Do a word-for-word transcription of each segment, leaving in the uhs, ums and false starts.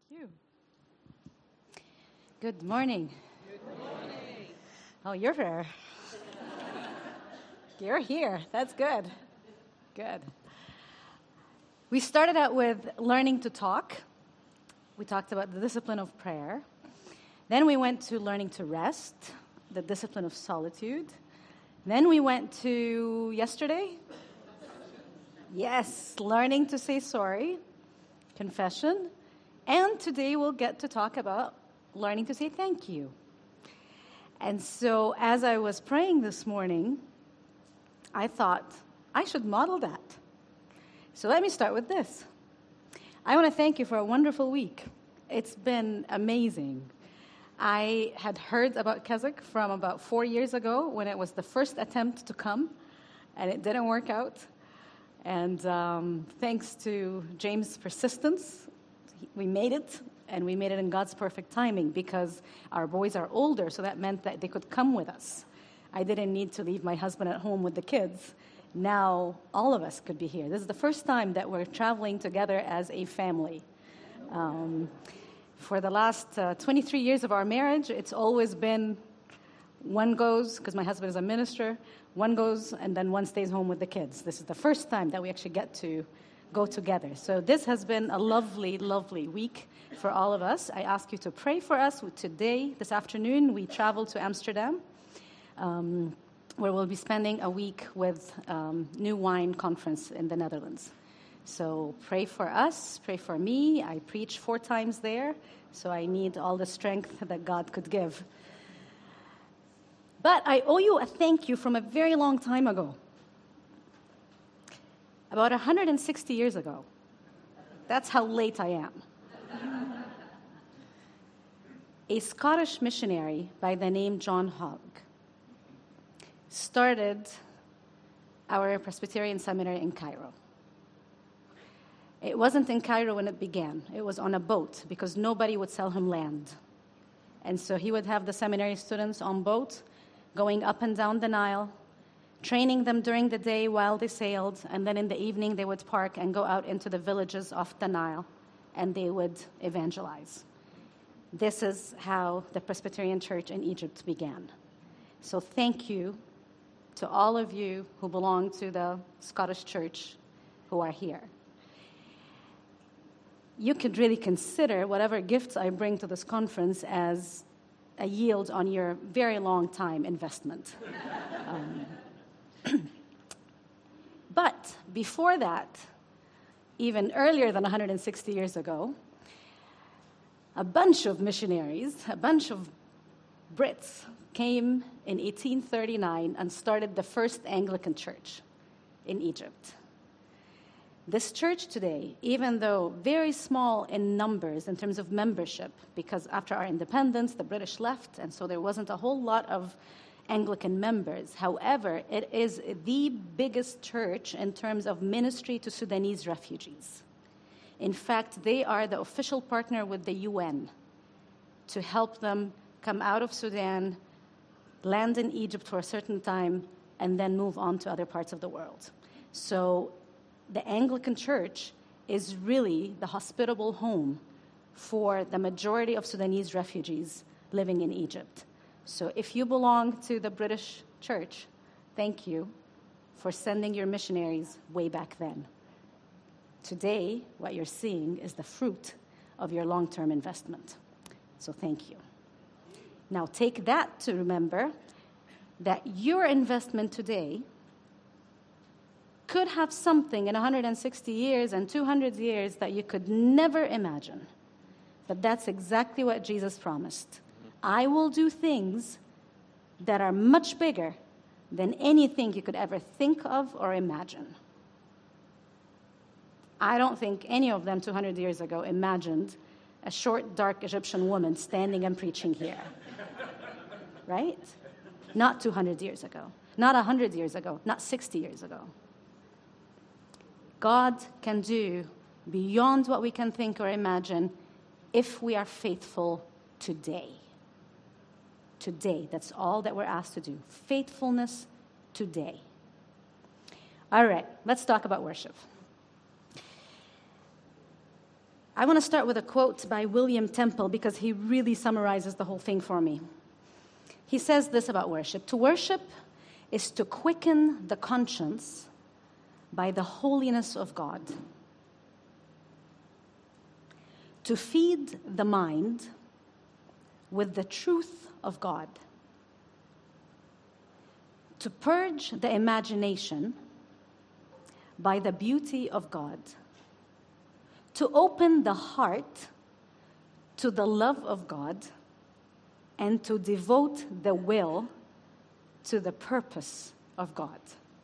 you. Good morning. Good morning. Oh, you're here. You're here. That's good. Good. We started out with learning to talk. We talked about the discipline of prayer. Then we went to learning to rest, the discipline of solitude. Then we went to yesterday. Yes, learning to say sorry, confession. And today we'll get to talk about learning to say thank you. And so as I was praying this morning, I thought I should model that. So let me start with this. I want to thank you for a wonderful week. It's been amazing. I had heard about Keswick from about four years ago when it was the first attempt to come, and it didn't work out. And um, thanks to James' persistence, we made it, and we made it in God's perfect timing because our boys are older, so that meant that they could come with us. I didn't need to leave my husband at home with the kids. Now all of us could be here. This is the first time that we're traveling together as a family. Um, for the last uh, twenty-three years of our marriage, it's always been one goes, because my husband is a minister, one goes and then one stays home with the kids. This is the first time that we actually get to go together. So this has been a lovely, lovely week for all of us. I ask you to pray for us. Today, this afternoon, we travel to Amsterdam, um, where we'll be spending a week with um, New Wine Conference in the Netherlands. So pray for us, pray for me. I preach four times there, so I need all the strength that God could give. But I owe you a thank you from a very long time ago. About one hundred sixty years ago. That's how late I am. A Scottish missionary by the name John Hogg started our Presbyterian seminary in Cairo. It wasn't in Cairo when it began. It was on a boat because nobody would sell him land. And so he would have the seminary students on boat going up and down the Nile, training them during the day while they sailed, and then in the evening they would park and go out into the villages off the Nile, and they would evangelize. This is how the Presbyterian Church in Egypt began. So thank you to all of you who belong to the Scottish Church who are here. You could really consider whatever gifts I bring to this conference as a yield on your very long time investment. um, But before that, even earlier than one hundred sixty years ago, a bunch of missionaries, a bunch of Brits came in eighteen thirty-nine and started the first Anglican church in Egypt. This church today, even though very small in numbers in terms of membership, because after our independence, the British left, and so there wasn't a whole lot of Anglican members. However, it is the biggest church in terms of ministry to Sudanese refugees. In fact, they are the official partner with the U N to help them come out of Sudan, land in Egypt for a certain time, and then move on to other parts of the world. So the Anglican Church is really the hospitable home for the majority of Sudanese refugees living in Egypt. So if you belong to the British Church, thank you for sending your missionaries way back then. Today, what you're seeing is the fruit of your long-term investment. So thank you. Now take that to remember that your investment today could have something in one hundred sixty years and two hundred years that you could never imagine. But that's exactly what Jesus promised. I will do things that are much bigger than anything you could ever think of or imagine. I don't think any of them two hundred years ago imagined a short, dark Egyptian woman standing and preaching here. Right? Not two hundred years ago. Not one hundred years ago. Not sixty years ago. God can do beyond what we can think or imagine if we are faithful today. Today, that's all that we're asked to do. Faithfulness today. All right, let's talk about worship. I want to start with a quote by William Temple because he really summarizes the whole thing for me. He says this about worship: to worship is to quicken the conscience by the holiness of God, to feed the mind with the truth of God, to purge the imagination by the beauty of God, to open the heart to the love of God, and to devote the will to the purpose of God.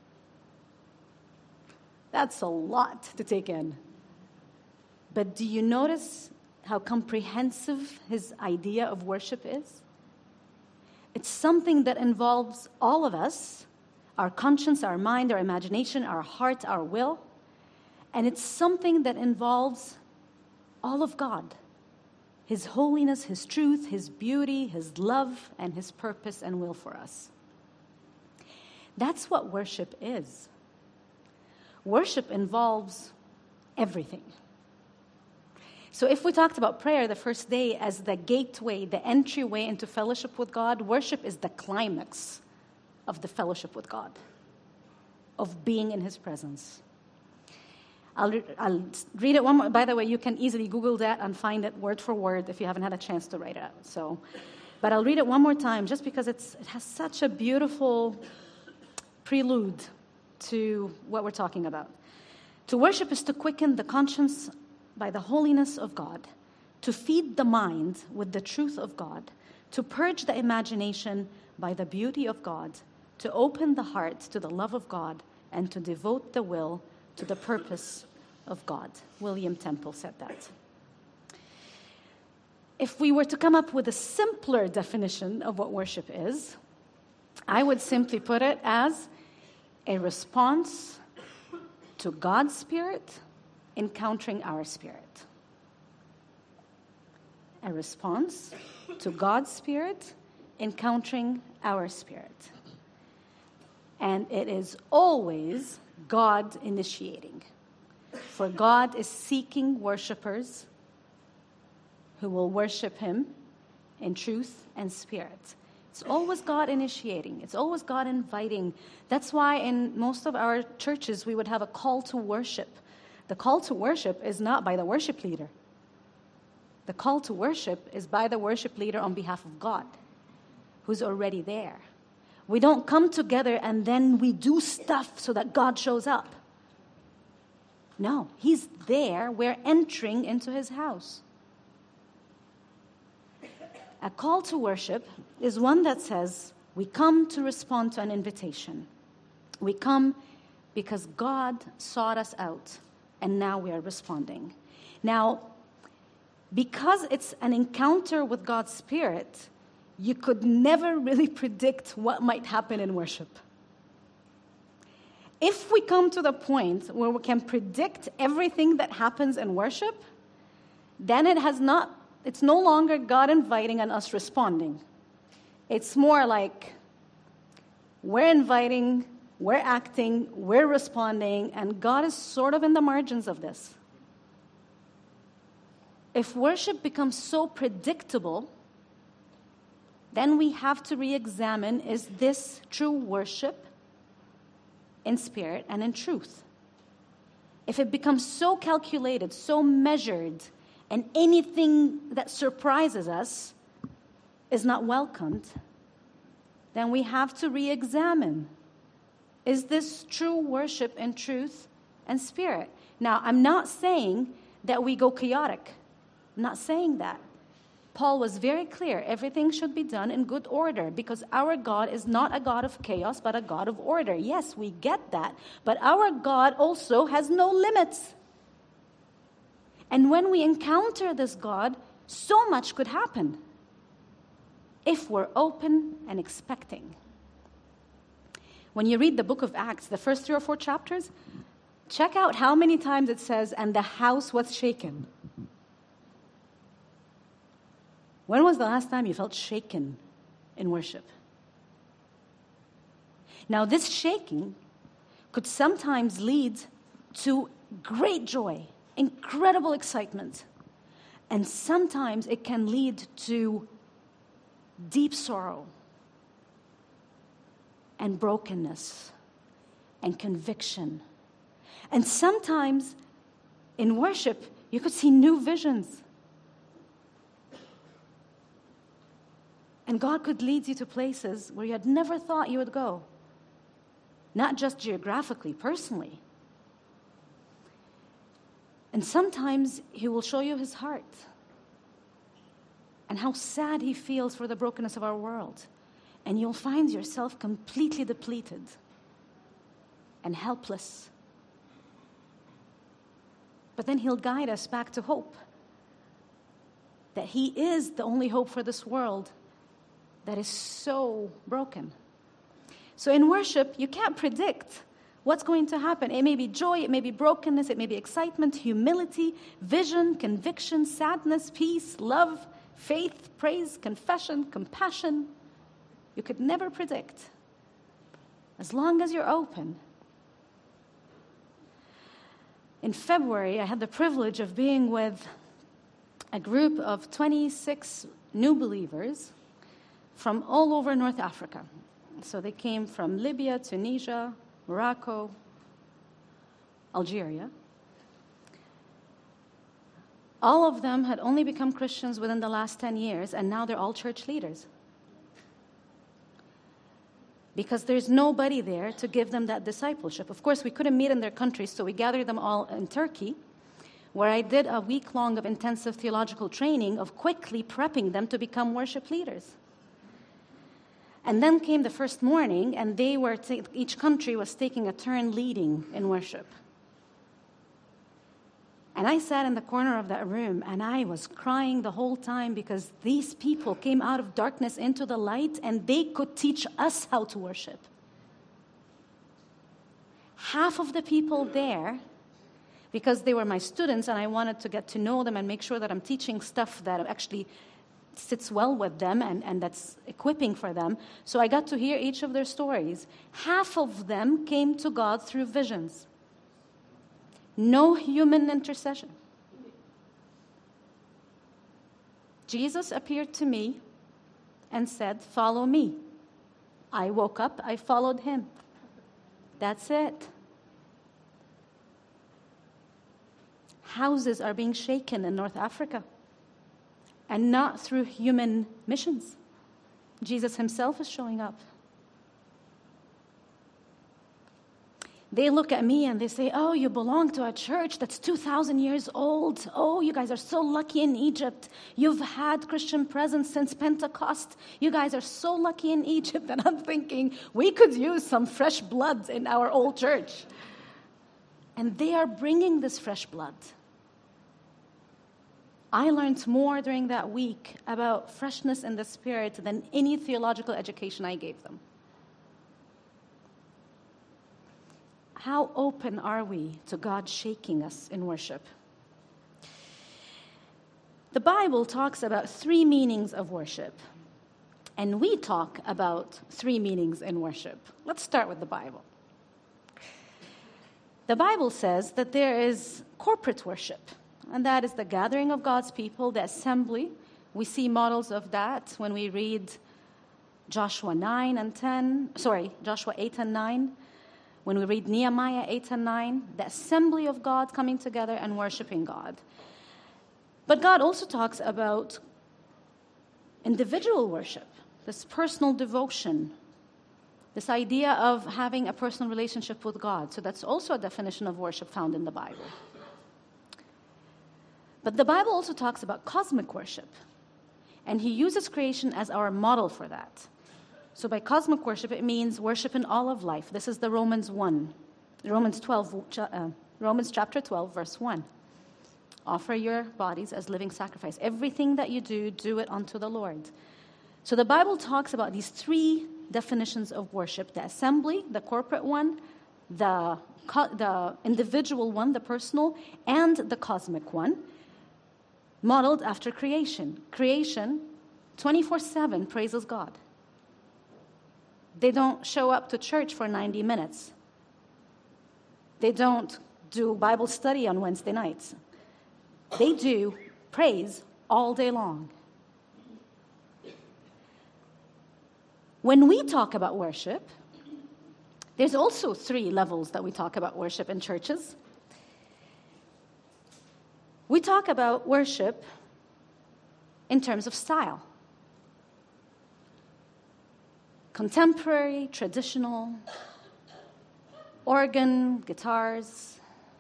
That's a lot to take in. But do you notice how comprehensive his idea of worship is? It's something that involves all of us, our conscience, our mind, our imagination, our heart, our will. And it's something that involves all of God, His holiness, His truth, His beauty, His love, and His purpose and will for us. That's what worship is. Worship involves everything. So if we talked about prayer the first day as the gateway, the entryway into fellowship with God, worship is the climax of the fellowship with God, of being in His presence. I'll, re- I'll read it one more. By the way, you can easily Google that and find it word for word if you haven't had a chance to write it out. So, but I'll read it one more time just because it's, it has such a beautiful prelude to what we're talking about. To worship is to quicken the conscience by the holiness of God, to feed the mind with the truth of God, to purge the imagination by the beauty of God, to open the heart to the love of God, and to devote the will to the purpose of God. William Temple said that. If we were to come up with a simpler definition of what worship is, I would simply put it as a response to God's Spirit encountering our spirit. A response to God's Spirit encountering our spirit. And it is always God initiating. For God is seeking worshipers who will worship Him in truth and spirit. It's always God initiating. It's always God inviting. That's why in most of our churches we would have a call to worship. The call to worship is not by the worship leader. The call to worship is by the worship leader on behalf of God, who's already there. We don't come together and then we do stuff so that God shows up. No, He's there. We're entering into His house. A call to worship is one that says, we come to respond to an invitation. We come because God sought us out, and now we are responding. Now, because it's an encounter with God's Spirit, you could never really predict what might happen in worship. If we come to the point where we can predict everything that happens in worship, then it has not, it's no longer God inviting and us responding. It's more like we're inviting, we're acting, we're responding, and God is sort of in the margins of this. If worship becomes so predictable, then we have to re-examine, is this true worship in spirit and in truth? If it becomes so calculated, so measured, and anything that surprises us is not welcomed, then we have to re-examine, is this true worship in truth and spirit? Now, I'm not saying that we go chaotic. I'm not saying that. Paul was very clear. Everything should be done in good order because our God is not a God of chaos, but a God of order. Yes, we get that. But our God also has no limits. And when we encounter this God, so much could happen if we're open and expecting. When you read the book of Acts, the first three or four chapters, check out how many times it says, and the house was shaken. When was the last time you felt shaken in worship? Now, this shaking could sometimes lead to great joy, incredible excitement. And sometimes it can lead to deep sorrow and brokenness and conviction. And sometimes in worship, you could see new visions. And God could lead you to places where you had never thought you would go. Not just geographically, personally. And sometimes He will show you His heart and how sad He feels for the brokenness of our world. And you'll find yourself completely depleted and helpless. But then He'll guide us back to hope. That He is the only hope for this world that is so broken. So in worship, you can't predict what's going to happen. It may be joy, it may be brokenness, it may be excitement, humility, vision, conviction, sadness, peace, love, faith, praise, confession, compassion. You could never predict. As long as you're open. In February, I had the privilege of being with a group of twenty-six new believers from all over North Africa. So they came from Libya, Tunisia, Morocco, Algeria. All of them had only become Christians within the last ten years, and now they're all church leaders. Because there's nobody there to give them that discipleship. Of course, we couldn't meet in their countries, so we gathered them all in Turkey, where I did a week long of intensive theological training of quickly prepping them to become worship leaders. And then came the first morning, and they were ta- each country was taking a turn leading in worship. And I sat in the corner of that room, and I was crying the whole time because these people came out of darkness into the light, and they could teach us how to worship. Half of the people there, because they were my students, and I wanted to get to know them and make sure that I'm teaching stuff that actually sits well with them and, and that's equipping for them. So I got to hear each of their stories. Half of them came to God through visions. No human intercession. Jesus appeared to me and said, "Follow me." I woke up, I followed Him. That's it. Houses are being shaken in North Africa. And not through human missions. Jesus Himself is showing up. They look at me and they say, "Oh, you belong to a church that's two thousand years old. Oh, you guys are so lucky in Egypt. You've had Christian presence since Pentecost. You guys are so lucky in Egypt." And I'm thinking, we could use some fresh blood in our old church. And they are bringing this fresh blood. I learned more during that week about freshness in the Spirit than any theological education I gave them. How open are we to God shaking us in worship? The Bible talks about three meanings of worship, and we talk about three meanings in worship. Let's start with the Bible. The Bible says that there is corporate worship. And that is the gathering of God's people, the assembly. We see models of that when we read Joshua nine and ten, sorry, Joshua eight and nine. When we read Nehemiah eight and nine, the assembly of God coming together and worshiping God. But God also talks about individual worship, this personal devotion, this idea of having a personal relationship with God. So that's also a definition of worship found in the Bible. But the Bible also talks about cosmic worship, and He uses creation as our model for that. So by cosmic worship, it means worship in all of life. This is the Romans one, Romans twelve, uh, Romans chapter twelve, verse one. Offer your bodies as living sacrifice. Everything that you do, do it unto the Lord. So the Bible talks about these three definitions of worship: the assembly, the corporate one, the the individual one, the personal, and the cosmic one. Modeled after creation. Creation, twenty-four seven, praises God. They don't show up to church for ninety minutes. They don't do Bible study on Wednesday nights. They do praise all day long. When we talk about worship, there's also three levels that we talk about worship in churches. We talk about worship in terms of style. Contemporary, traditional, organ, guitars.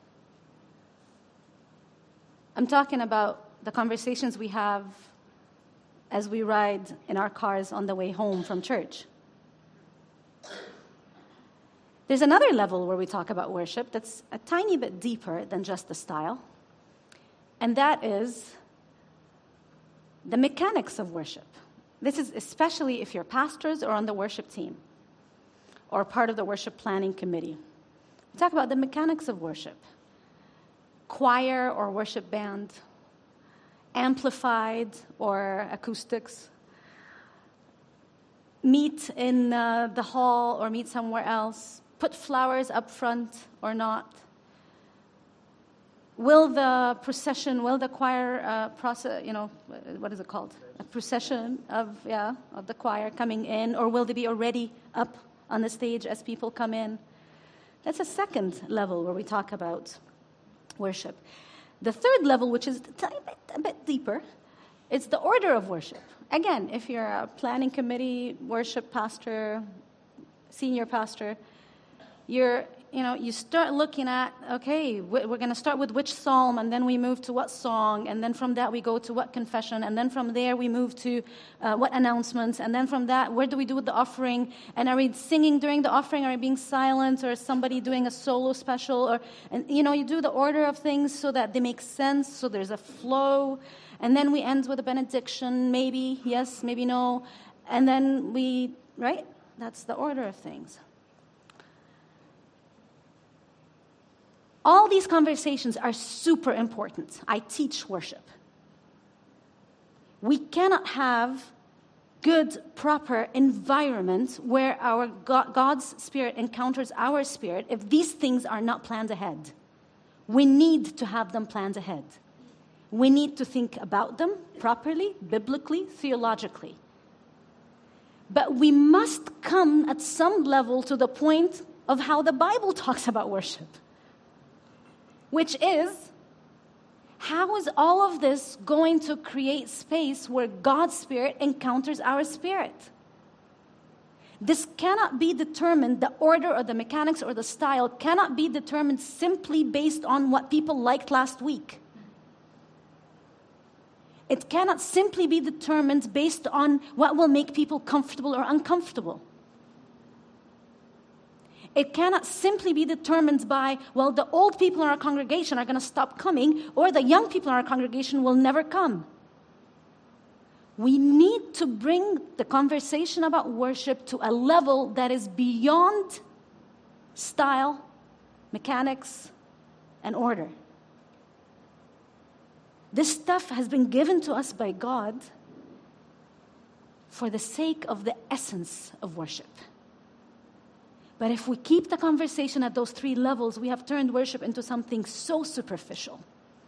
I'm talking about the conversations we have as we ride in our cars on the way home from church. There's another level where we talk about worship that's a tiny bit deeper than just the style, and that is the mechanics of worship. This is especially if you're pastors or on the worship team or part of the worship planning committee. We talk about the mechanics of worship. Choir or worship band, amplified or acoustics, meet in uh, the hall or meet somewhere else, put flowers up front or not. Will the procession, will the choir uh, process, you know, what is it called? A procession of, yeah, of the choir coming in, or will they be already up on the stage as people come in? That's a second level where we talk about worship. The third level, which is a, tiny bit, a bit deeper, it's the order of worship. Again, if you're a planning committee, worship pastor, senior pastor, you're, you know, you start looking at, okay, we're going to start with which psalm, and then we move to what song, and then from that we go to what confession, and then from there we move to uh, what announcements, and then from that, where do we do with the offering, and are we singing during the offering, are we being silent, or is somebody doing a solo special, or, and you know, you do the order of things so that they make sense, so there's a flow, and then we end with a benediction, maybe, yes, maybe no, and then we, right? That's the order of things. All these conversations are super important. I teach worship. We cannot have good, proper environment where our God, God's Spirit encounters our spirit if these things are not planned ahead. We need to have them planned ahead. We need to think about them properly, biblically, theologically. But we must come at some level to the point of how the Bible talks about worship. Which is, how is all of this going to create space where God's Spirit encounters our spirit? This cannot be determined, the order or the mechanics or the style cannot be determined simply based on what people liked last week. It cannot simply be determined based on what will make people comfortable or uncomfortable. It cannot simply be determined by, well, the old people in our congregation are going to stop coming, or the young people in our congregation will never come. We need to bring the conversation about worship to a level that is beyond style, mechanics, and order. This stuff has been given to us by God for the sake of the essence of worship. But if we keep the conversation at those three levels, we have turned worship into something so superficial.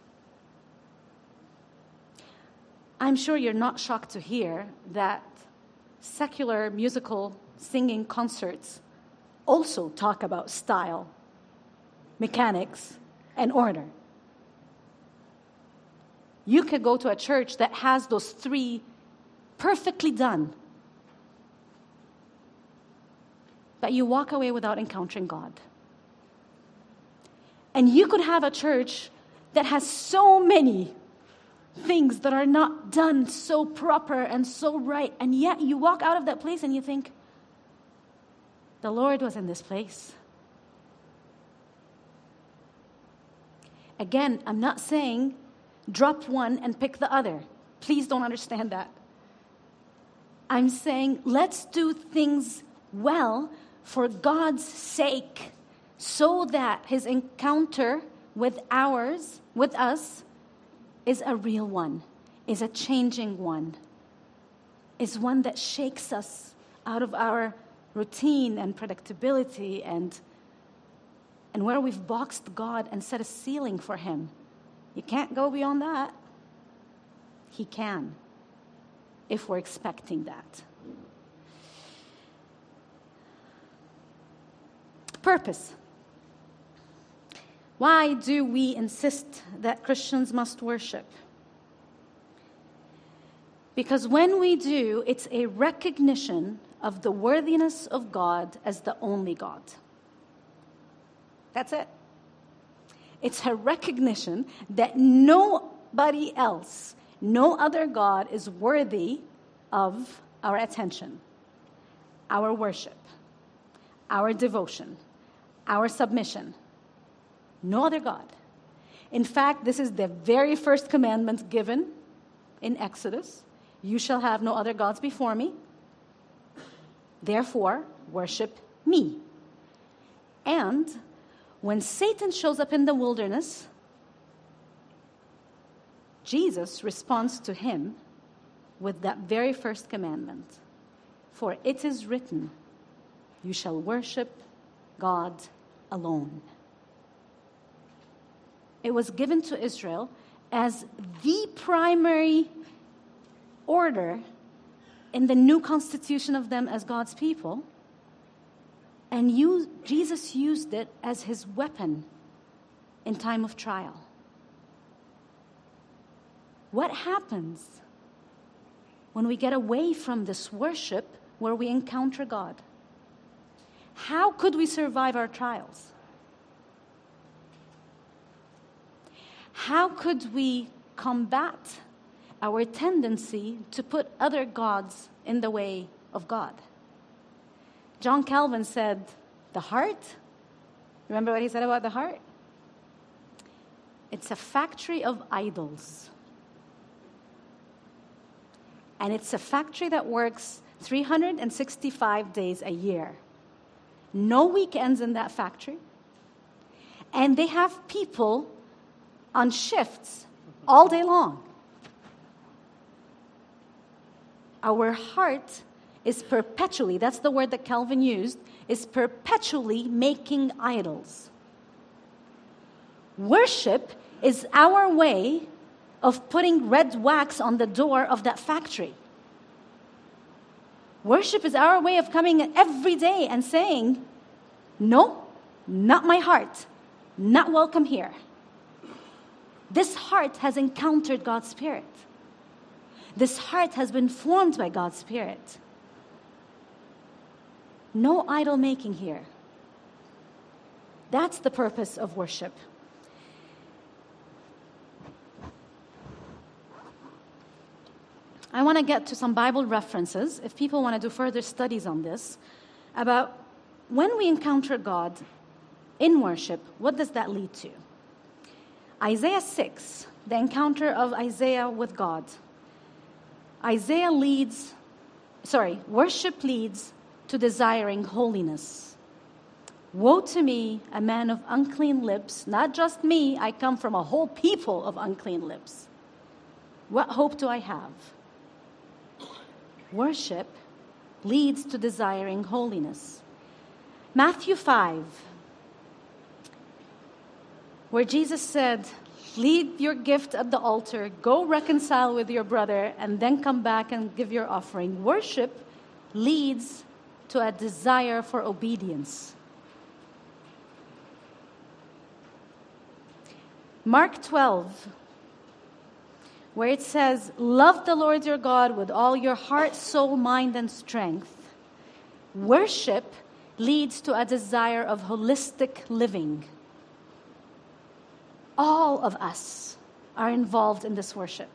I'm sure you're not shocked to hear that secular musical singing concerts also talk about style, mechanics, and order. You could go to a church that has those three perfectly done, but you walk away without encountering God. And you could have a church that has so many things that are not done so proper and so right, and yet you walk out of that place and you think, the Lord was in this place. Again, I'm not saying drop one and pick the other. Please don't understand that. I'm saying let's do things well for God's sake, so that his encounter with ours, with us, is a real one, is a changing one, is one that shakes us out of our routine and predictability and, and where we've boxed God and set a ceiling for him. You can't go beyond that. He can, if we're expecting that. Purpose. Why do we insist that Christians must worship? Because when we do, it's a recognition of the worthiness of God as the only God. That's it. It's a recognition that nobody else, no other God is worthy of our attention, our worship, our devotion, our submission. No other God. In fact, this is the very first commandment given in Exodus. You shall have no other gods before me. Therefore, worship me. And when Satan shows up in the wilderness, Jesus responds to him with that very first commandment. For it is written, you shall worship God alone. It was given to Israel as the primary order in the new constitution of them as God's people. And you, Jesus used it as his weapon in time of trial. What happens when we get away from this worship where we encounter God? How could we survive our trials? How could we combat our tendency to put other gods in the way of God? John Calvin said, the heart, remember what he said about the heart? It's a factory of idols. And it's a factory that works three hundred sixty-five days a year. No weekends in that factory. And they have people on shifts all day long. Our heart is perpetually, that's the word that Calvin used, is perpetually making idols. Worship is our way of putting red wax on the door of that factory. Worship is our way of coming every day and saying, no, not my heart, not welcome here. This heart has encountered God's Spirit. This heart has been formed by God's Spirit. No idol making here. That's the purpose of worship. I want to get to some Bible references, if people want to do further studies on this, about when we encounter God in worship, what does that lead to? Isaiah six, the encounter of Isaiah with God. Isaiah leads, sorry, worship leads to desiring holiness. Woe to me, a man of unclean lips. Not just me, I come from a whole people of unclean lips. What hope do I have? Worship leads to desiring holiness. Matthew five, where Jesus said, leave your gift at the altar, go reconcile with your brother, and then come back and give your offering. Worship leads to a desire for obedience. Mark twelve, where it says, love the Lord your God with all your heart, soul, mind, and strength. Worship leads to a desire of holistic living. All of us are involved in this worship.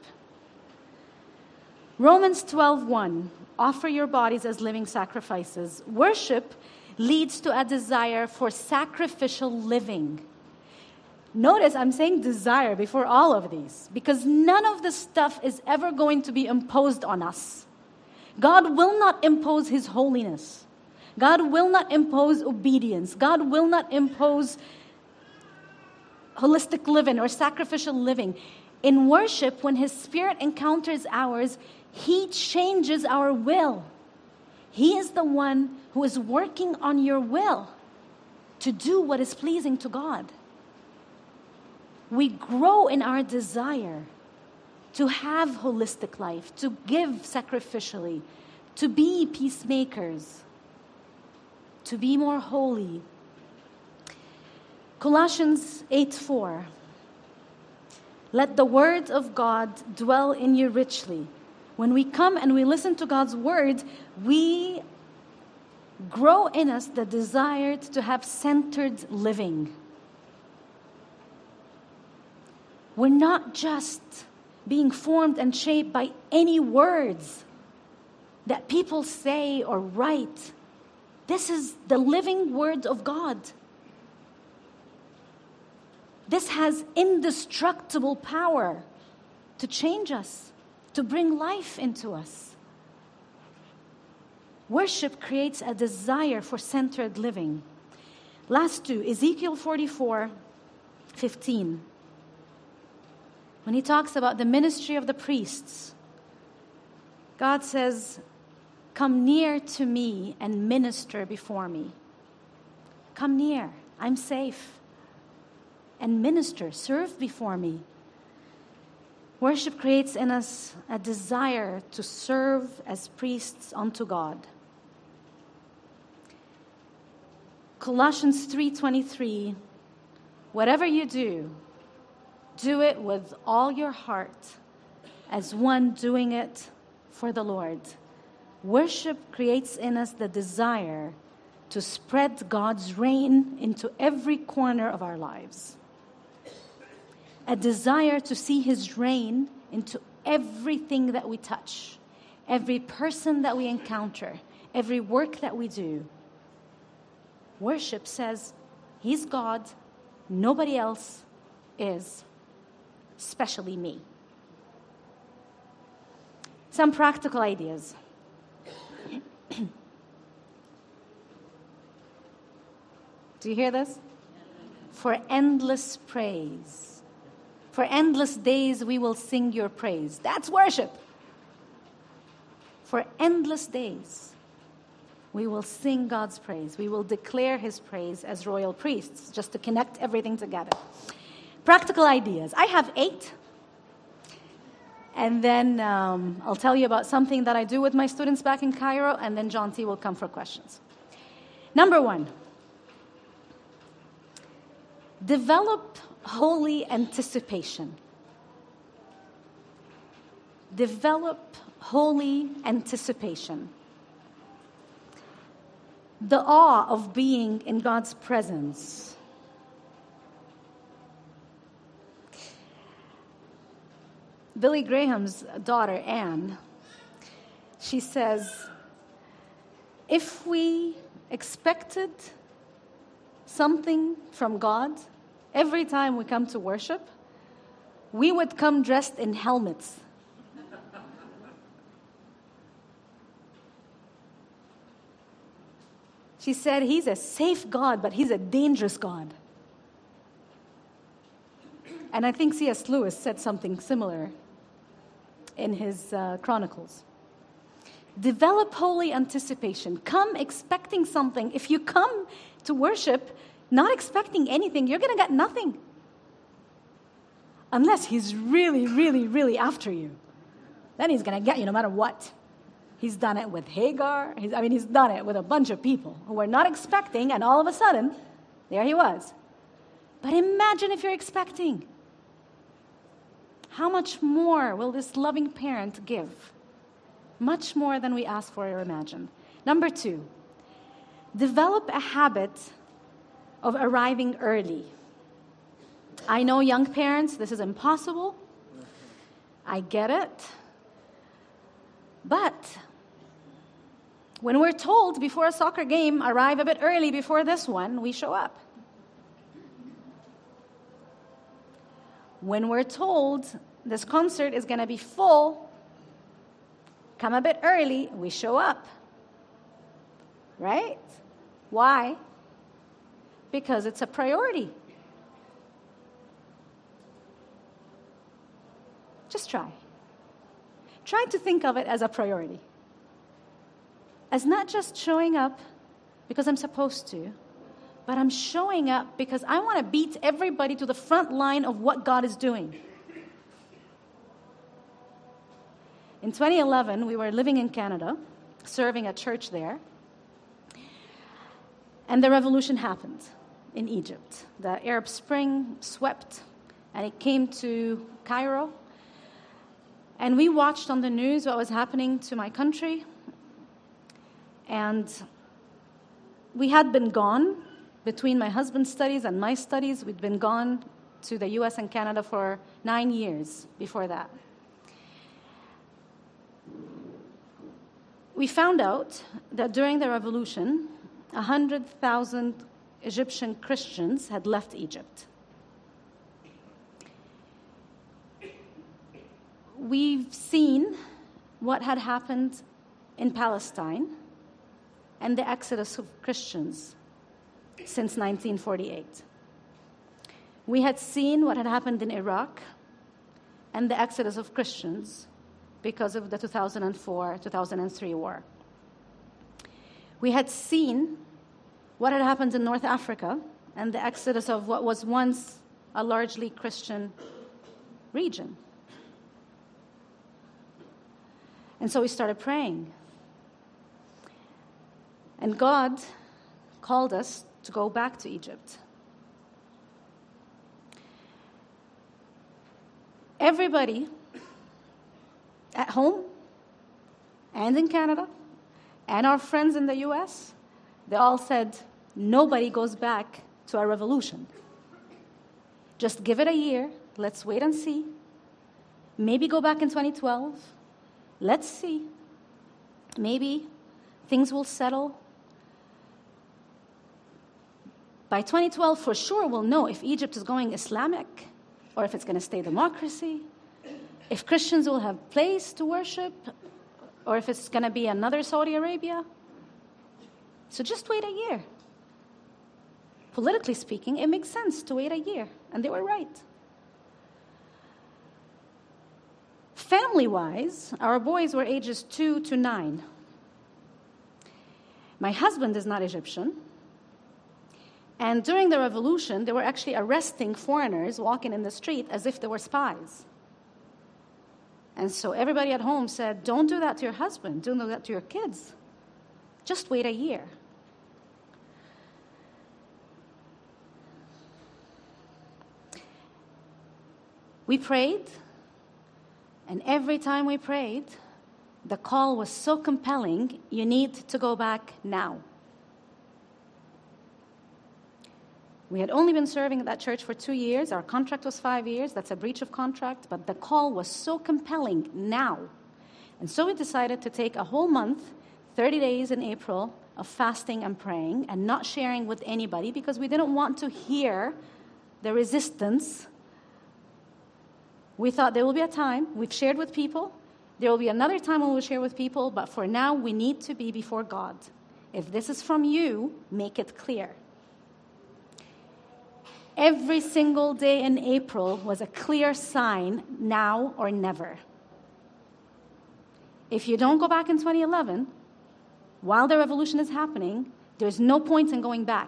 Romans twelve one, offer your bodies as living sacrifices. Worship leads to a desire for sacrificial living. Notice I'm saying desire before all of these, because none of this stuff is ever going to be imposed on us. God will not impose his holiness. God will not impose obedience. God will not impose holistic living or sacrificial living. In worship, when his Spirit encounters ours, he changes our will. He is the one who is working on your will to do what is pleasing to God. We grow in our desire to have holistic life, to give sacrificially, to be peacemakers, to be more holy. Colossians eight four. Let the word of God dwell in you richly. When we come and we listen to God's word, we grow in us the desire to have centered living. We're not just being formed and shaped by any words that people say or write. This is the living word of God. This has indestructible power to change us, to bring life into us. Worship creates a desire for centered living. Last two, Ezekiel forty-four fifteen. When he talks about the ministry of the priests, God says, come near to me and minister before me. Come near, I'm safe. And minister, serve before me. Worship creates in us a desire to serve as priests unto God. Colossians three twenty-three, whatever you do, do it with all your heart, as one doing it for the Lord. Worship creates in us the desire to spread God's reign into every corner of our lives. A desire to see his reign into everything that we touch, every person that we encounter, every work that we do. Worship says, he's God, nobody else is, especially me. Some practical ideas. Do you hear this? For endless praise. For endless days we will sing your praise. That's worship. For endless days we will sing God's praise. We will declare his praise as royal priests, just to connect everything together. Practical ideas. I have eight. And then um, I'll tell you about something that I do with my students back in Cairo, and then John T. will come for questions. Number one, develop holy anticipation. Develop holy anticipation. The awe of being in God's presence. Billy Graham's daughter, Anne, she says, if we expected something from God every time we come to worship, we would come dressed in helmets. She said, he's a safe God, but he's a dangerous God. And I think C S Lewis said something similar in his uh, Chronicles. Develop holy anticipation. Come expecting something. If you come to worship not expecting anything, you're going to get nothing. Unless he's really, really, really after you. Then he's going to get you no matter what. He's done it with Hagar. He's, I mean, he's done it with a bunch of people who were not expecting, and all of a sudden, there he was. But imagine if you're expecting. How much more will this loving parent give? Much more than we ask for or imagine. Number two, develop a habit of arriving early. I know young parents, this is impossible. I get it. But when we're told before a soccer game, arrive a bit early before this one, we show up. When we're told this concert is going to be full, come a bit early, we show up. Right? Why? Because it's a priority. Just try. Try to think of it as a priority. As not just showing up because I'm supposed to, but I'm showing up because I want to beat everybody to the front line of what God is doing. In twenty eleven, we were living in Canada, serving at church there, and the revolution happened in Egypt. The Arab Spring swept, and it came to Cairo. And we watched on the news what was happening to my country. And we had been gone between my husband's studies and my studies. We'd been gone to the U S and Canada for nine years before that. We found out that during the revolution, one hundred thousand Egyptian Christians had left Egypt. We've seen what had happened in Palestine and the exodus of Christians since nineteen forty-eight. We had seen what had happened in Iraq and the exodus of Christians because of the two thousand four two thousand three war. We had seen what had happened in North Africa and the exodus of what was once a largely Christian region. And so we started praying. And God called us to go back to Egypt. Everybody at home and in Canada and our friends in the U S, they all said, nobody goes back to a revolution. Just give it a year. Let's wait and see. Maybe go back in twenty twelve. Let's see. Maybe things will settle. By twenty twelve, for sure, we'll know if Egypt is going Islamic or if it's going to stay democracy, if Christians will have place to worship, or if it's going to be another Saudi Arabia. So just wait a year. Politically speaking, it makes sense to wait a year, and they were right. Family-wise, our boys were ages two to nine. My husband is not Egyptian. And during the revolution, they were actually arresting foreigners walking in the street as if they were spies. And so everybody at home said, don't do that to your husband. Don't do that to your kids. Just wait a year. We prayed. And every time we prayed, the call was so compelling, you need to go back now. We had only been serving at that church for two years. Our contract was five years. That's a breach of contract. But the call was so compelling now. And so we decided to take a whole month, thirty days in April, of fasting and praying and not sharing with anybody because we didn't want to hear the resistance. We thought there will be a time, we've shared with people, there will be another time when we'll share with people, but for now, we need to be before God. If this is from you, make it clear. Every single day in April was a clear sign, now or never. If you don't go back in twenty eleven, while the revolution is happening, there's no point in going back.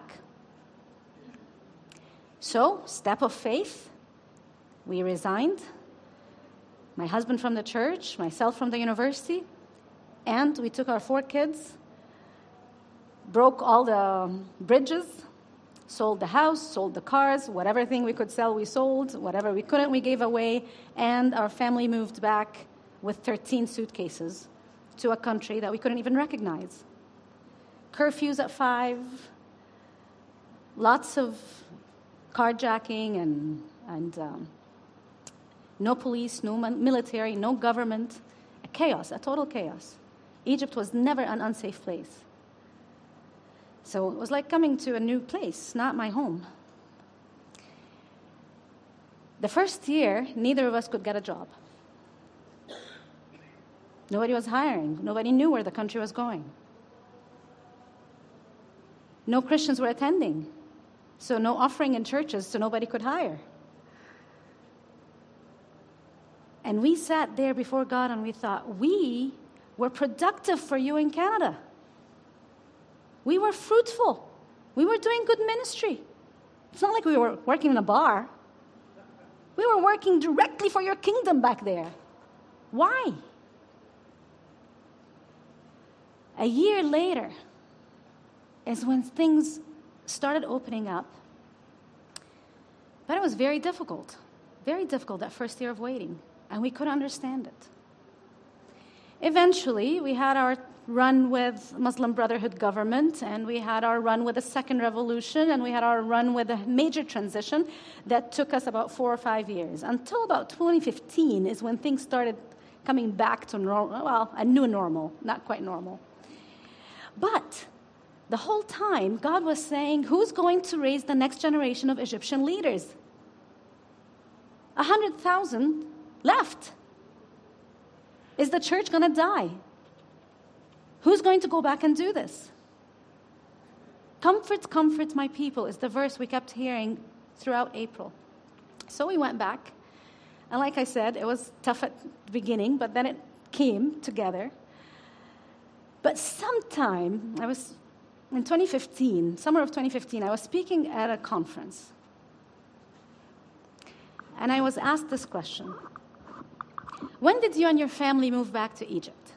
So, step of faith, we resigned. My husband from the church, myself from the university, and we took our four kids, broke all the bridges, sold the house, sold the cars, whatever thing we could sell, we sold. Whatever we couldn't, we gave away. And our family moved back with thirteen suitcases to a country that we couldn't even recognize. Curfews at five, lots of carjacking and, and um, no police, no military, no government. A chaos, a total chaos. Egypt was never an unsafe place. So it was like coming to a new place, not my home. The first year, neither of us could get a job. Nobody was hiring. Nobody knew where the country was going. No Christians were attending. So no offering in churches, so nobody could hire. And we sat there before God and we thought, we were productive for you in Canada. We were fruitful. We were doing good ministry. It's not like we were working in a bar. We were working directly for your kingdom back there. Why? A year later is when things started opening up. But it was very difficult, very difficult that first year of waiting, and we couldn't understand it. Eventually, we had our run with Muslim Brotherhood government, and we had our run with the second revolution, and we had our run with a major transition that took us about four or five years. Until about twenty fifteen is when things started coming back to normal, well, a new normal, not quite normal. But the whole time, God was saying, who's going to raise the next generation of Egyptian leaders? A hundred thousand left. Is the church going to die? Who's going to go back and do this? Comfort, comfort my people is the verse we kept hearing throughout April. So we went back. And like I said, it was tough at the beginning, but then it came together. But sometime, I was in twenty fifteen, summer of twenty fifteen, I was speaking at a conference. And I was asked this question. When did you and your family move back to Egypt?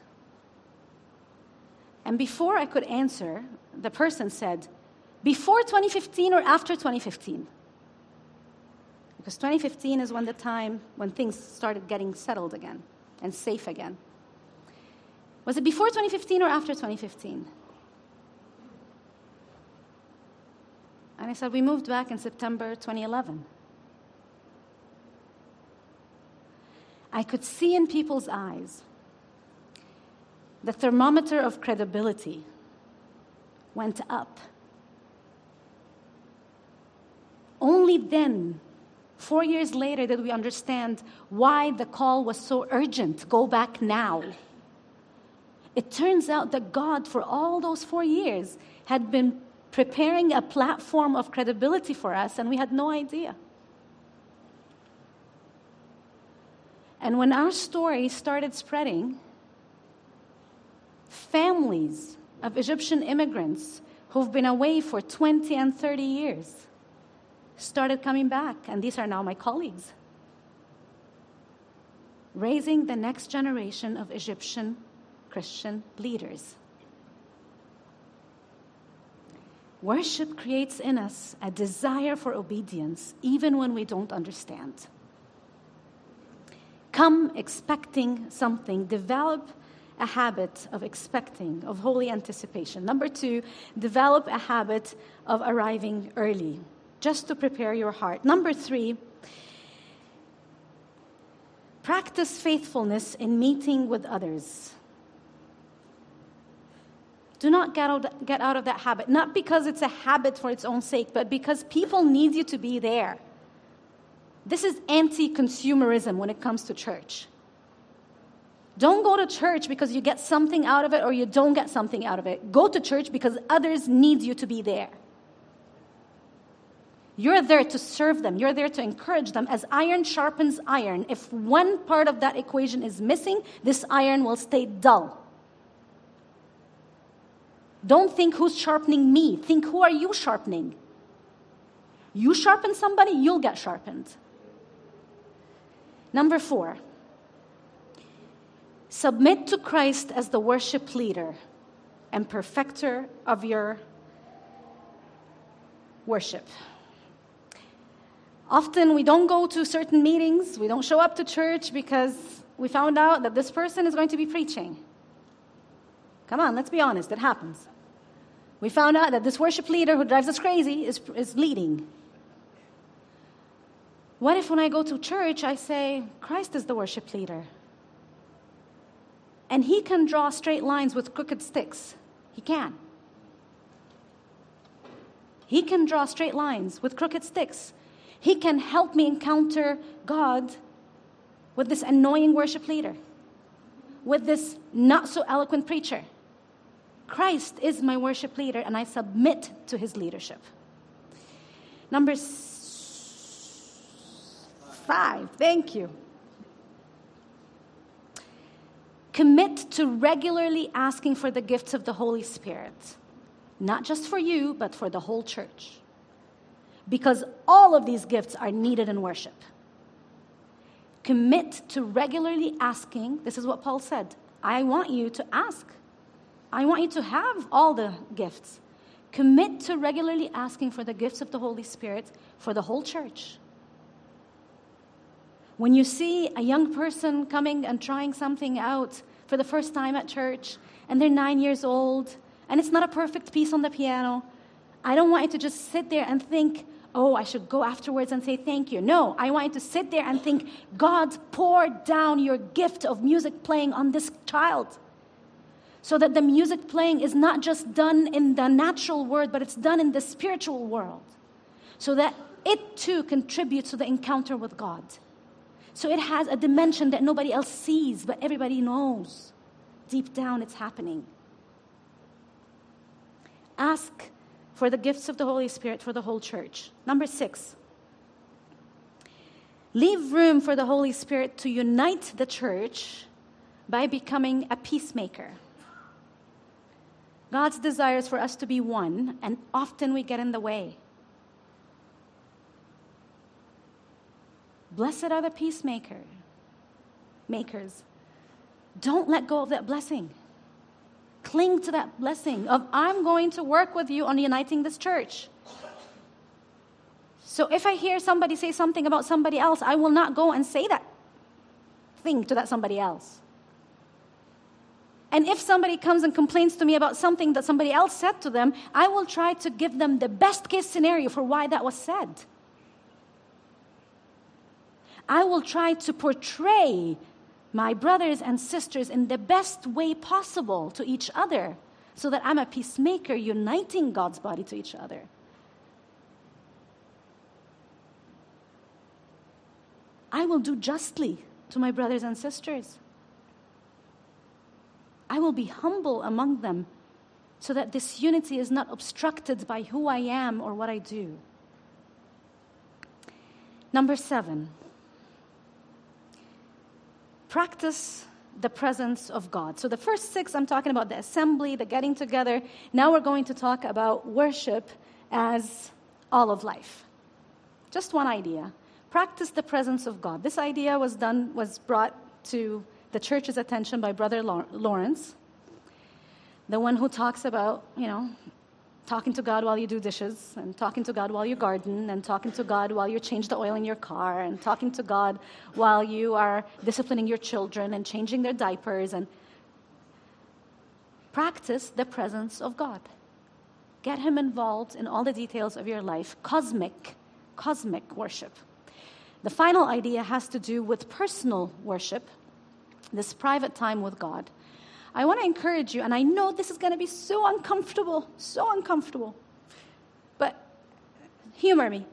And before I could answer, the person said, before twenty fifteen or after twenty fifteen? Because twenty fifteen is when the time when things started getting settled again and safe again. Was it before twenty fifteen or after twenty fifteen? And I said, we moved back in September twenty eleven. I could see in people's eyes the thermometer of credibility went up. Only then, four years later, did we understand why the call was so urgent. Go back now. It turns out that God, for all those four years, had been preparing a platform of credibility for us, and we had no idea. And when our story started spreading, families of Egyptian immigrants who've been away for twenty and thirty years started coming back, and these are now my colleagues, raising the next generation of Egyptian Christian leaders. Worship creates in us a desire for obedience, even when we don't understand. Come expecting something. Develop a habit of expecting, of holy anticipation. Number two, develop a habit of arriving early, just to prepare your heart. Number three, practice faithfulness in meeting with others. Do not get out, get out of that habit, not because it's a habit for its own sake, but because people need you to be there. This is anti-consumerism when it comes to church. Don't go to church because you get something out of it or you don't get something out of it. Go to church because others need you to be there. You're there to serve them. You're there to encourage them. As iron sharpens iron, if one part of that equation is missing, this iron will stay dull. Don't think who's sharpening me. Think who are you sharpening? You sharpen somebody, you'll get sharpened. Number four, submit to Christ as the worship leader and perfecter of your worship. Often we don't go to certain meetings, we don't show up to church because we found out that this person is going to be preaching. Come on, let's be honest, it happens. We found out that this worship leader who drives us crazy is, is leading. What if when I go to church, I say, Christ is the worship leader? And he can draw straight lines with crooked sticks. He can. He can draw straight lines with crooked sticks. He can help me encounter God with this annoying worship leader, with this not so eloquent preacher. Christ is my worship leader, and I submit to his leadership. Number five, thank you. Commit to regularly asking for the gifts of the Holy Spirit, not just for you, but for the whole church. Because all of these gifts are needed in worship. Commit to regularly asking. This is what Paul said. I want you to ask. I want you to have all the gifts. Commit to regularly asking for the gifts of the Holy Spirit for the whole church. When you see a young person coming and trying something out for the first time at church, and they're nine years old, and it's not a perfect piece on the piano, I don't want you to just sit there and think, oh, I should go afterwards and say thank you. No, I want you to sit there and think, God, pour down your gift of music playing on this child, so that the music playing is not just done in the natural world, but it's done in the spiritual world, so that it too contributes to the encounter with God. So it has a dimension that nobody else sees, but everybody knows. Deep down, it's happening. Ask for the gifts of the Holy Spirit for the whole church. Number six, leave room for the Holy Spirit to unite the church by becoming a peacemaker. God's desire is for us to be one, and often we get in the way. Blessed are the peacemaker makers. Don't let go of that blessing. Cling to that blessing of, I'm going to work with you on uniting this church. So if I hear somebody say something about somebody else, I will not go and say that thing to that somebody else. And if somebody comes and complains to me about something that somebody else said to them, I will try to give them the best case scenario for why that was said. I will try to portray my brothers and sisters in the best way possible to each other, so that I'm a peacemaker uniting God's body to each other. I will do justly to my brothers and sisters. I will be humble among them, so that this unity is not obstructed by who I am or what I do. Number seven, practice the presence of God. So the first six, I'm talking about the assembly, the getting together. Now we're going to talk about worship as all of life. Just one idea. Practice the presence of God. This idea was done, was brought to the church's attention by Brother Lawrence, the one who talks about, you know, talking to God while you do dishes, and talking to God while you garden, and talking to God while you change the oil in your car, and talking to God while you are disciplining your children and changing their diapers. And practice the presence of God. Get Him involved in all the details of your life. Cosmic, cosmic worship. The final idea has to do with personal worship, this private time with God. I want to encourage you, and I know this is going to be so uncomfortable, so uncomfortable, but humor me.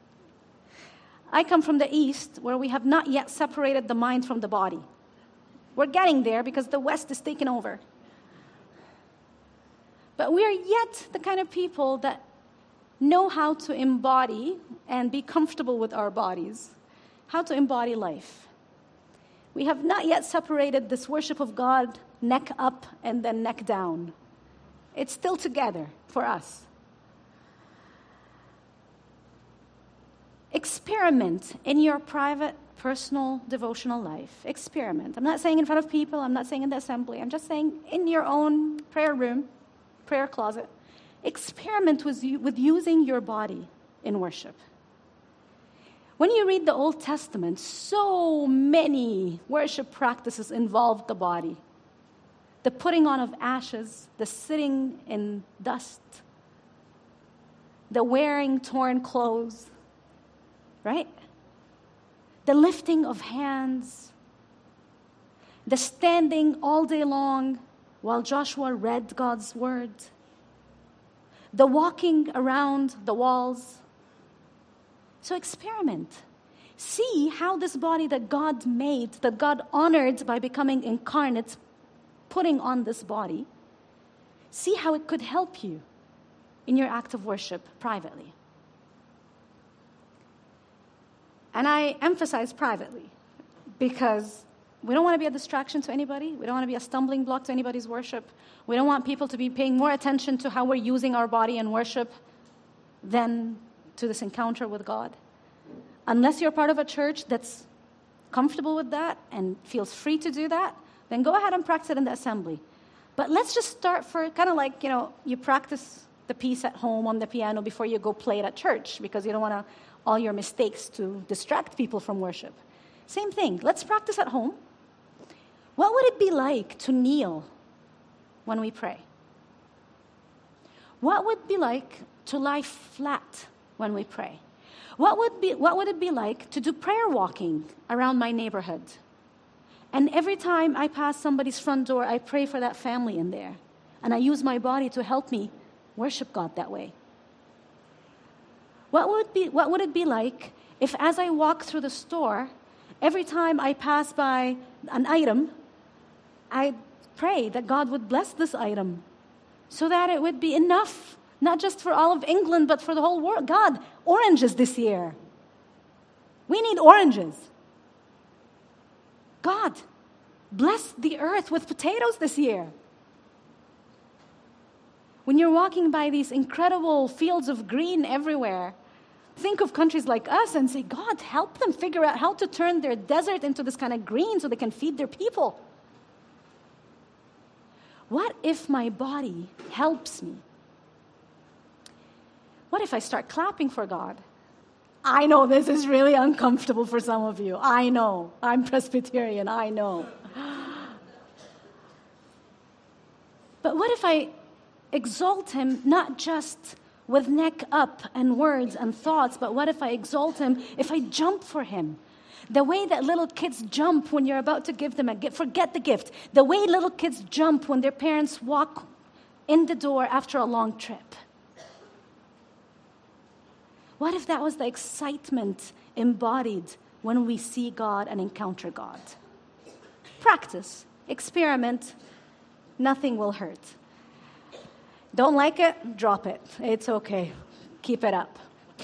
I come from the East, where we have not yet separated the mind from the body. We're getting there because the West is taking over. But we are yet the kind of people that know how to embody and be comfortable with our bodies, how to embody life. We have not yet separated this worship of God neck up and then neck down. It's still together for us. Experiment in your private, personal, devotional life. Experiment. I'm not saying in front of people. I'm not saying in the assembly. I'm just saying in your own prayer room, prayer closet. Experiment with, you, with using your body in worship. When you read the Old Testament, so many worship practices involve the body. The putting on of ashes, the sitting in dust, the wearing torn clothes, right? The lifting of hands, the standing all day long while Joshua read God's word, the walking around the walls. So experiment. See how this body that God made, that God honored by becoming incarnate, putting on this body, see how it could help you in your act of worship privately. And I emphasize privately because we don't want to be a distraction to anybody. We don't want to be a stumbling block to anybody's worship. We don't want people to be paying more attention to how we're using our body in worship than to this encounter with God. Unless you're part of a church that's comfortable with that and feels free to do that, then go ahead and practice it in the assembly. But let's just start for kind of like, you know, you practice the piece at home on the piano before you go play it at church because you don't want to, all your mistakes to distract people from worship. Same thing. Let's practice at home. What would it be like to kneel when we pray? What would it be like to lie flat when we pray? What would be, what would it be like to do prayer walking around my neighborhood? And every time I pass somebody's front door, I pray for that family in there. And I use my body to help me worship God that way. What would be, what would it be like if as I walk through the store, every time I pass by an item, I pray that God would bless this item so that it would be enough, not just for all of England, but for the whole world. God, oranges this year. We need oranges. God, bless the earth with potatoes this year. When you're walking by these incredible fields of green everywhere, think of countries like us and say, God, help them figure out how to turn their desert into this kind of green so they can feed their people. What if my body helps me? What if I start clapping for God? I know this is really uncomfortable for some of you. I know. I'm Presbyterian. I know. But what if I exalt him not just with neck up and words and thoughts, but what if I exalt him if I jump for him? The way that little kids jump when you're about to give them a gift. Forget the gift. The way little kids jump when their parents walk in the door after a long trip. What if that was the excitement embodied when we see God and encounter God? Practice. Experiment. Nothing will hurt. Don't like it? Drop it. It's okay. Keep it up.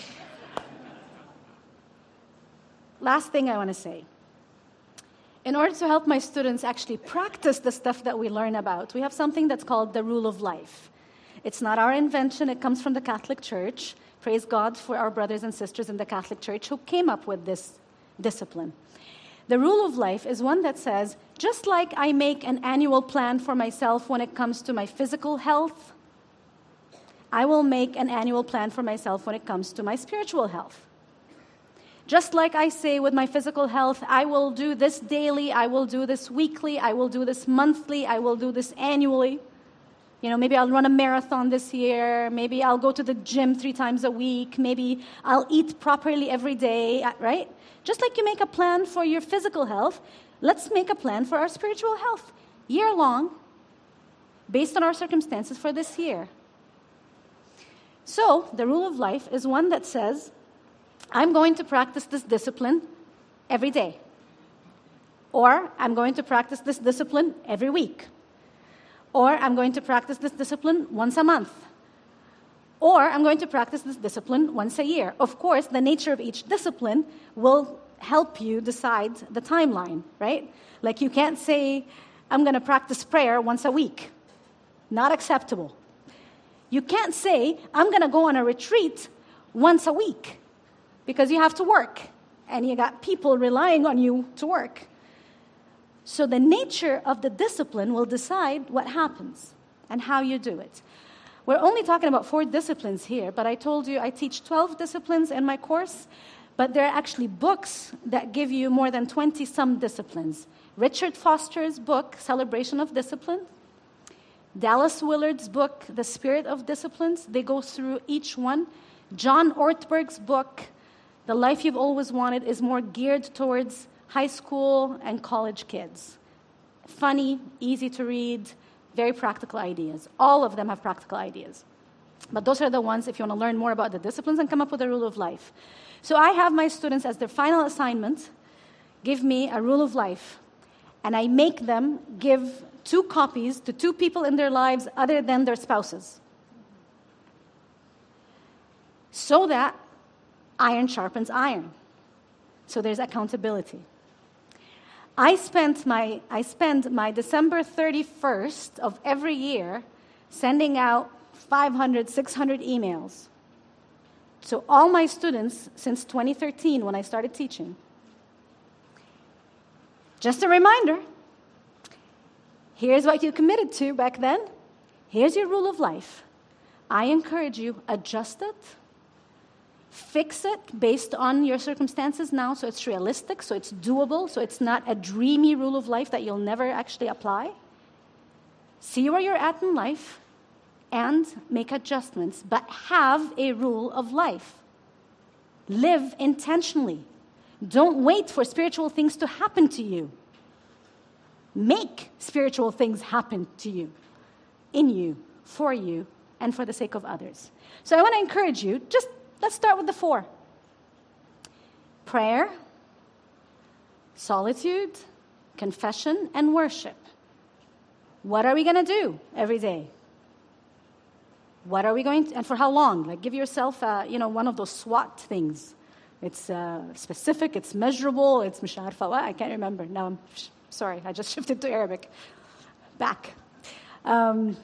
Last thing I want to say. In order to help my students actually practice the stuff that we learn about, we have something that's called the rule of life. It's not our invention. It comes from the Catholic Church. Praise God for our brothers and sisters in the Catholic Church who came up with this discipline. The rule of life is one that says, just like I make an annual plan for myself when it comes to my physical health, I will make an annual plan for myself when it comes to my spiritual health. Just like I say with my physical health, I will do this daily, I will do this weekly, I will do this monthly, I will do this annually. You know, maybe I'll run a marathon this year, maybe I'll go to the gym three times a week, maybe I'll eat properly every day, right? Just like you make a plan for your physical health, let's make a plan for our spiritual health, year long, based on our circumstances for this year. So, the rule of life is one that says, I'm going to practice this discipline every day. Or I'm going to practice this discipline every week. Or I'm going to practice this discipline once a month. Or I'm going to practice this discipline once a year. Of course, the nature of each discipline will help you decide the timeline, right? Like you can't say, I'm going to practice prayer once a week. Not acceptable. You can't say, I'm going to go on a retreat once a week. Because you have to work, and you got people relying on you to work. So the nature of the discipline will decide what happens and how you do it. We're only talking about four disciplines here, but I told you I teach twelve disciplines in my course, but there are actually books that give you more than twenty-some disciplines. Richard Foster's book, Celebration of Discipline, Dallas Willard's book, The Spirit of Disciplines, they go through each one. John Ortberg's book, The Life You've Always Wanted, is more geared towards high school and college kids. Funny, easy to read, very practical ideas. All of them have practical ideas. But those are the ones, if you want to learn more about the disciplines and come up with a rule of life. So I have my students, as their final assignment, give me a rule of life. And I make them give two copies to two people in their lives other than their spouses. So that iron sharpens iron. So there's accountability. I spent my I spend my December thirty-first of every year sending out five hundred, six hundred emails to all my students since twenty thirteen when I started teaching. Just a reminder, Here's what you committed to back then. Here's your rule of life. I encourage you, adjust it. Fix it based on your circumstances now so it's realistic, so it's doable, so it's not a dreamy rule of life that you'll never actually apply. See where you're at in life and make adjustments, but have a rule of life. Live intentionally. Don't wait for spiritual things to happen to you. Make spiritual things happen to you, in you, for you, and for the sake of others. So I want to encourage you, just let's start with the four. Prayer, solitude, confession, and worship. What are we going to do every day? What are we going to, and for how long? Like, give yourself, uh, you know, one of those SWOT things. It's uh, specific, it's measurable, it's مش عارفة what, I can't remember. Now I'm, sorry, I just shifted to Arabic. Back. Um,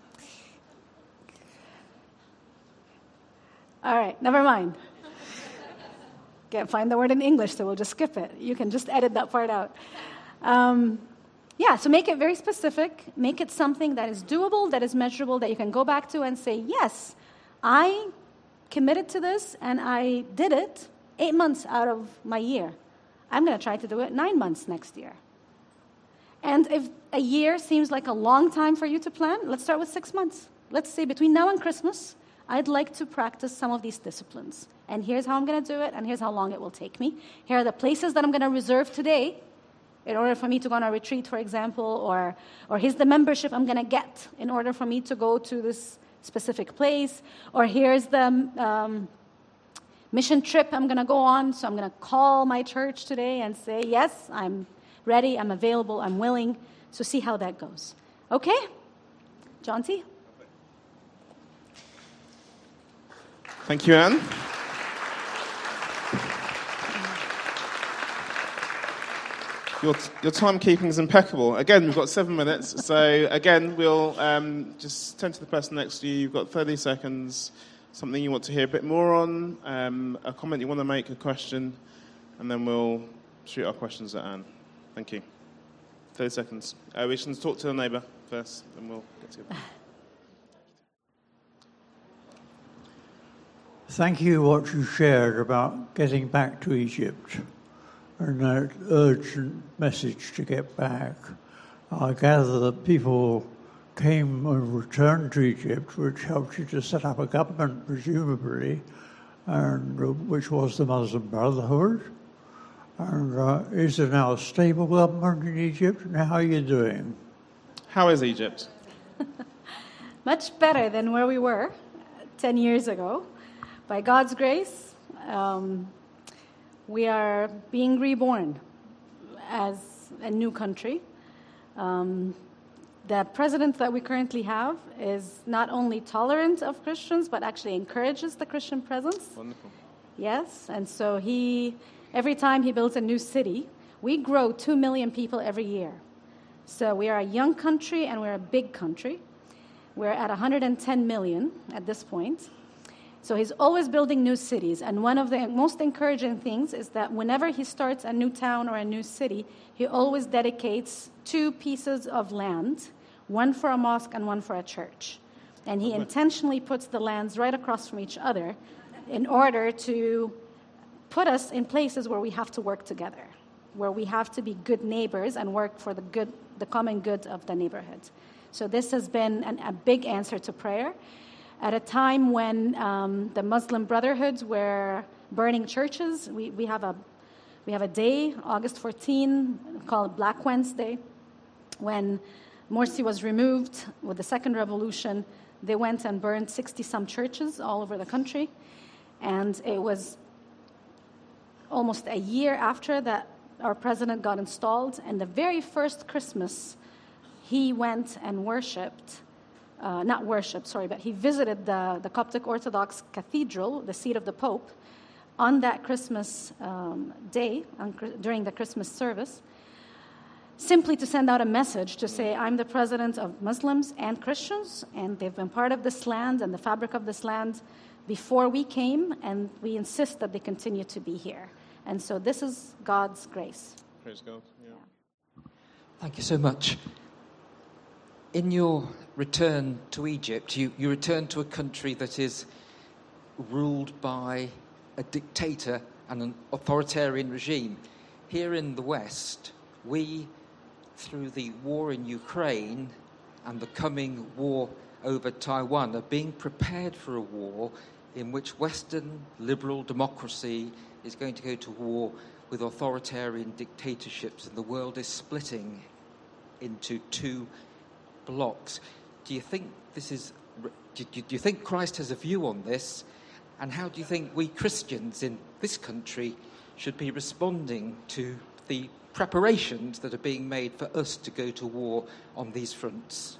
all right, never mind. Can't find the word in English, so we'll just skip it. You can just edit that part out. Um, yeah, so make it very specific. Make it something that is doable, that is measurable, that you can go back to and say, yes, I committed to this and I did it eight months out of my year. I'm going to try to do it nine months next year. And if a year seems like a long time for you to plan, let's start with six months. Let's say between now and Christmas, I'd like to practice some of these disciplines. And here's how I'm going to do it, and here's how long it will take me. Here are the places that I'm going to reserve today in order for me to go on a retreat, for example, or, or here's the membership I'm going to get in order for me to go to this specific place, or here's the um, mission trip I'm going to go on, so I'm going to call my church today and say, yes, I'm ready, I'm available, I'm willing. So see how that goes. Okay? John T? Thank you, Anne. Your, your timekeeping is impeccable. Again, we've got seven minutes. So, again, we'll um, just turn to the person next to you. You've got thirty seconds, something you want to hear a bit more on, um, a comment you want to make, a question, and then we'll shoot our questions at Anne. Thank you. thirty seconds. Uh, we should talk to the neighbour first, and we'll get to it. Thank you what you shared about getting back to Egypt and that urgent message to get back. I gather that people came and returned to Egypt, which helped you to set up a government, presumably, and uh, which was the Muslim Brotherhood. And uh, is there now a stable government in Egypt? And how are you doing? How is Egypt? Much better than where we were ten years ago. By God's grace, um, we are being reborn as a new country. Um, the president that we currently have is not only tolerant of Christians, but actually encourages the Christian presence. Wonderful. Yes, and so he, every time he builds a new city, we grow two million people every year. So we are a young country and we're a big country. We're at one hundred ten million at this point. So he's always building new cities. And one of the most encouraging things is that whenever he starts a new town or a new city, he always dedicates two pieces of land, one for a mosque and one for a church. And he intentionally puts the lands right across from each other in order to put us in places where we have to work together, where we have to be good neighbors and work for the good, the common good of the neighborhood. So this has been an, a big answer to prayer. At a time when um, the Muslim Brotherhoods were burning churches, we, we have a we have a day, August fourteenth, called Black Wednesday, when Morsi was removed with the second revolution. They went and burned sixty-some churches all over the country, and it was almost a year after that our president got installed, and the very first Christmas, he went and worshipped. Uh, not worship, sorry, but he visited the, the Coptic Orthodox Cathedral, the seat of the Pope, on that Christmas um, day, on, during the Christmas service, simply to send out a message to say, I'm the president of Muslims and Christians, and they've been part of this land and the fabric of this land before we came, and we insist that they continue to be here. And so this is God's grace. Praise God. Yeah. Thank you so much. in your return to Egypt, you, you return to a country that is ruled by a dictator and an authoritarian regime. Here in the West, we, through the war in Ukraine and the coming war over Taiwan, are being prepared for a war in which Western liberal democracy is going to go to war with authoritarian dictatorships, and the world is splitting into two blocks. Do you think this is? Do you, do you think Christ has a view on this? And how do you think we Christians in this country should be responding to the preparations that are being made for us to go to war on these fronts?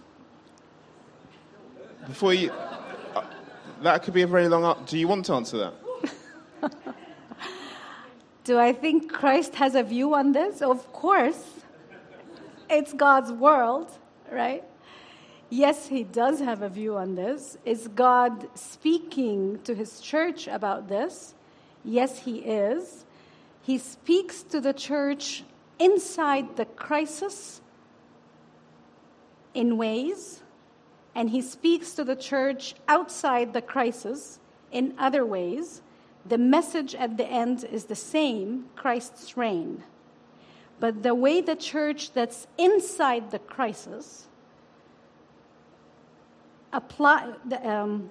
Before you, uh, that could be a very long up. Do you want to answer that? Do I think Christ has a view on this? Of course. It's God's world, right? Yes, he does have a view on this. Is God speaking to his church about this? Yes, he is. He speaks to the church inside the crisis in ways, and he speaks to the church outside the crisis in other ways. The message at the end is the same, Christ's reign. But the way the church that's inside the crisis apply, um,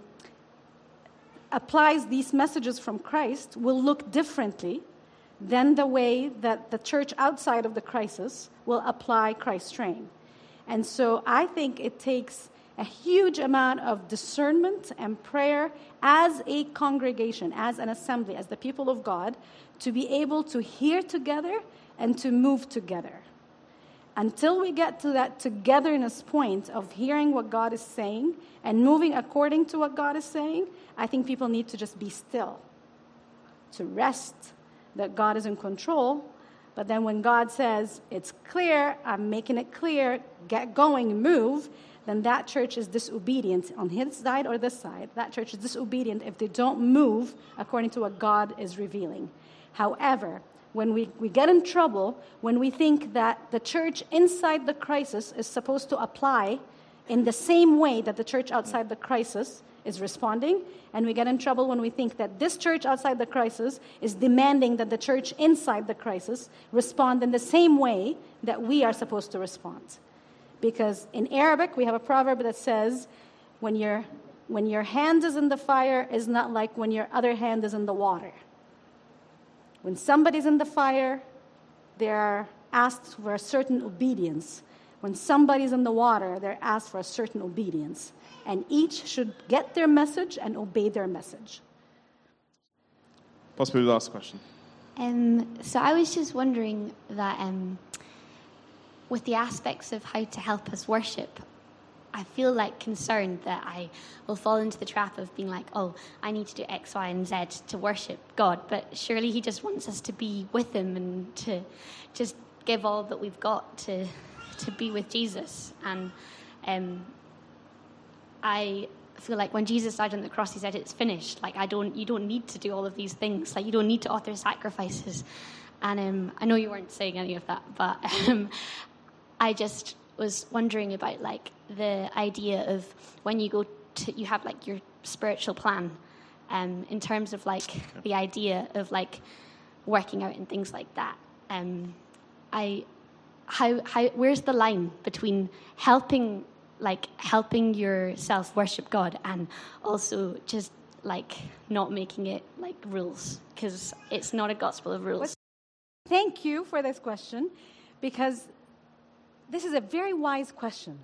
applies these messages from Christ will look differently than the way that the church outside of the crisis will apply Christ's reign. And so I think it takes a huge amount of discernment and prayer as a congregation, as an assembly, as the people of God, to be able to hear together and to move together. Until we get to that togetherness point of hearing what God is saying and moving according to what God is saying, I think people need to just be still, to rest that God is in control. But then when God says, it's clear, I'm making it clear, get going, move, then that church is disobedient on his side or this side. That church is disobedient if they don't move according to what God is revealing. However, when we, we get in trouble, when we think that the church inside the crisis is supposed to apply in the same way that the church outside the crisis is responding, and we get in trouble when we think that this church outside the crisis is demanding that the church inside the crisis respond in the same way that we are supposed to respond. Because in Arabic, we have a proverb that says, when your, when your hand is in the fire is not like when your other hand is in the water. When somebody's in the fire, they're asked for a certain obedience. When somebody's in the water, they're asked for a certain obedience. And each should get their message and obey their message. Possibly the last question. Um, so I was just wondering that um, with the aspects of how to help us worship, I feel like concerned that I will fall into the trap of being like, oh, I need to do X, Y, and Z to worship God. But surely he just wants us to be with him and to just give all that we've got to to be with Jesus. And um, I feel like when Jesus died on the cross, he said, it's finished. Like, I don't, you don't need to do all of these things. Like, you don't need to offer sacrifices. And um, I know you weren't saying any of that, but um, I just was wondering about, like, the idea of when you go to, you have, like, your spiritual plan, um, in terms of, like, the idea of, like, working out and things like that. Um, I, how, how, where's the line between helping, like, helping yourself worship God and also just, like, not making it, like, rules? Because it's not a gospel of rules. Thank you for this question, because this is a very wise question.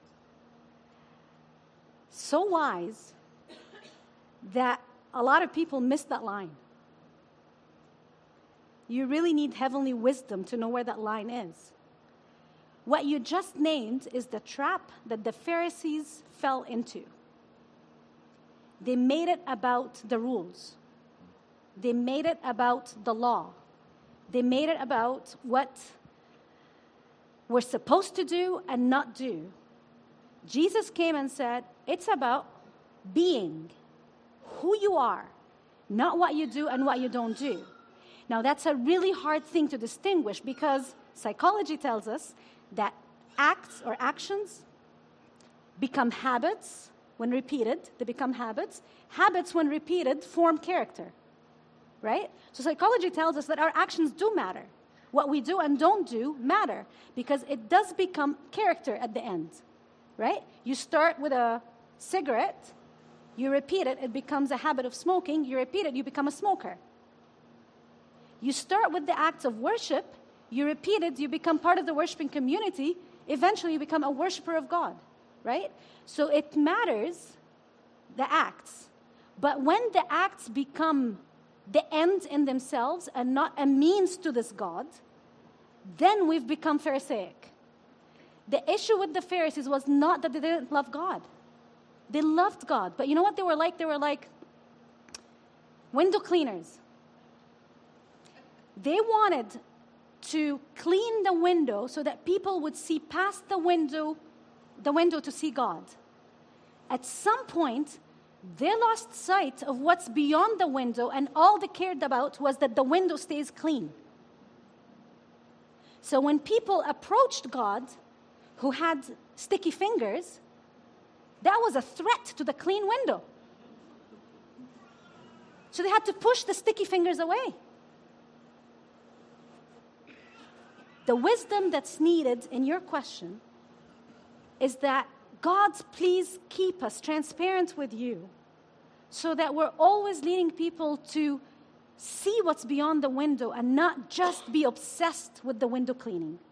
So wise that a lot of people miss that line. You really need heavenly wisdom to know where that line is. What you just named is the trap that the Pharisees fell into. They made it about the rules. They made it about the law. They made it about what we're supposed to do and not do. Jesus came and said, it's about being who you are, not what you do and what you don't do. Now, that's a really hard thing to distinguish because psychology tells us that acts or actions become habits when repeated. They become habits. Habits, when repeated, form character, right? So psychology tells us that our actions do matter. What we do and don't do matter because it does become character at the end, right? You start with a cigarette, you repeat it, it becomes a habit of smoking. You repeat it, you become a smoker. You start with the acts of worship, you repeat it, you become part of the worshiping community. Eventually, you become a worshiper of God, right? So it matters, the acts. But when the acts become the end in themselves and not a means to this God, then we've become Pharisaic. The issue with the Pharisees was not that they didn't love God. They loved God. But you know what they were like? They were like window cleaners. They wanted to clean the window so that people would see past the window, the window to see God. At some point, they lost sight of what's beyond the window, and all they cared about was that the window stays clean. So when people approached God who had sticky fingers, that was a threat to the clean window. So they had to push the sticky fingers away. The wisdom that's needed in your question is that God, please keep us transparent with you so that we're always leading people to see what's beyond the window and not just be obsessed with the window cleaning.